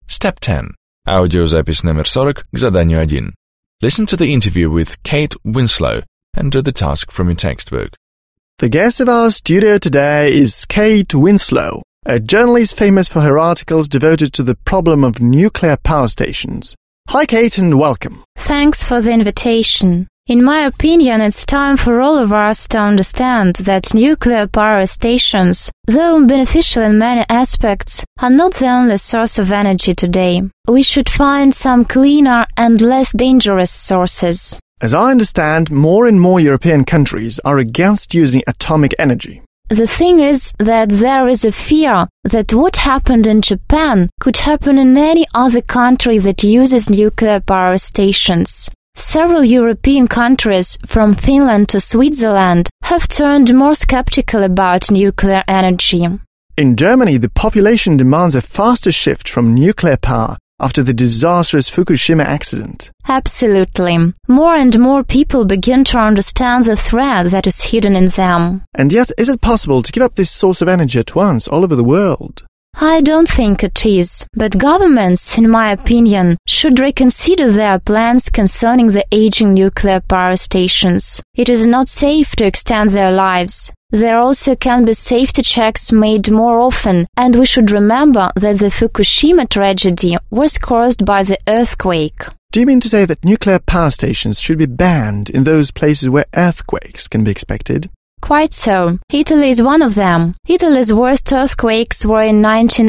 Step 10. Аудиозапись номер 40 к заданию 1. Listen to the interview with Kate Winslow and do the task from your textbook. The guest of our studio today is Kate Winslow, a journalist famous for her articles devoted to the problem of nuclear power stations. Hi Kate and welcome. Thanks for the invitation. In my opinion, it's time for all of us to understand that nuclear power stations, though beneficial in many aspects, are not the only source of energy today. We should find some cleaner and less dangerous sources. As I understand, more and more European countries are against using atomic energy. The thing is that there is a fear that what happened in Japan could happen in any other country that uses nuclear power stations. Several European countries, from Finland to Switzerland, have turned more skeptical about nuclear energy. In Germany, the population demands a faster shift from nuclear power after the disastrous Fukushima accident. Absolutely. More and more people begin to understand the threat that is hidden in them. And yet, is it possible to give up this source of energy at once all over the world? I don't think it is, but governments, in my opinion, should reconsider their plans concerning the aging nuclear power stations. It is not safe to extend their lives. There also can be safety checks made more often, and we should remember that the Fukushima tragedy was caused by the earthquake. Do you mean to say that nuclear power stations should be banned in those places where earthquakes can be expected? Quite so. Italy is one of them. Italy's worst earthquakes were in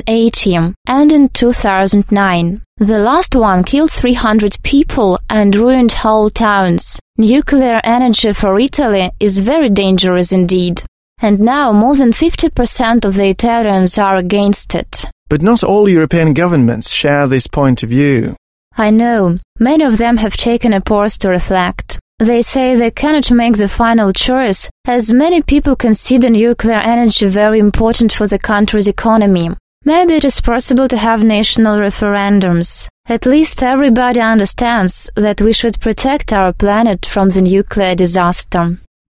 1980 and in 2009. The last one killed 300 people and ruined whole towns. Nuclear energy for Italy is very dangerous indeed. And now more than 50% of the Italians are against it. But not all European governments share this point of view. I know. Many of them have taken a pause to reflect. They say they cannot make the final choice, as many people consider nuclear energy very important for the country's economy. Maybe it is possible to have national referendums. At least everybody understands that we should protect our planet from the nuclear disaster.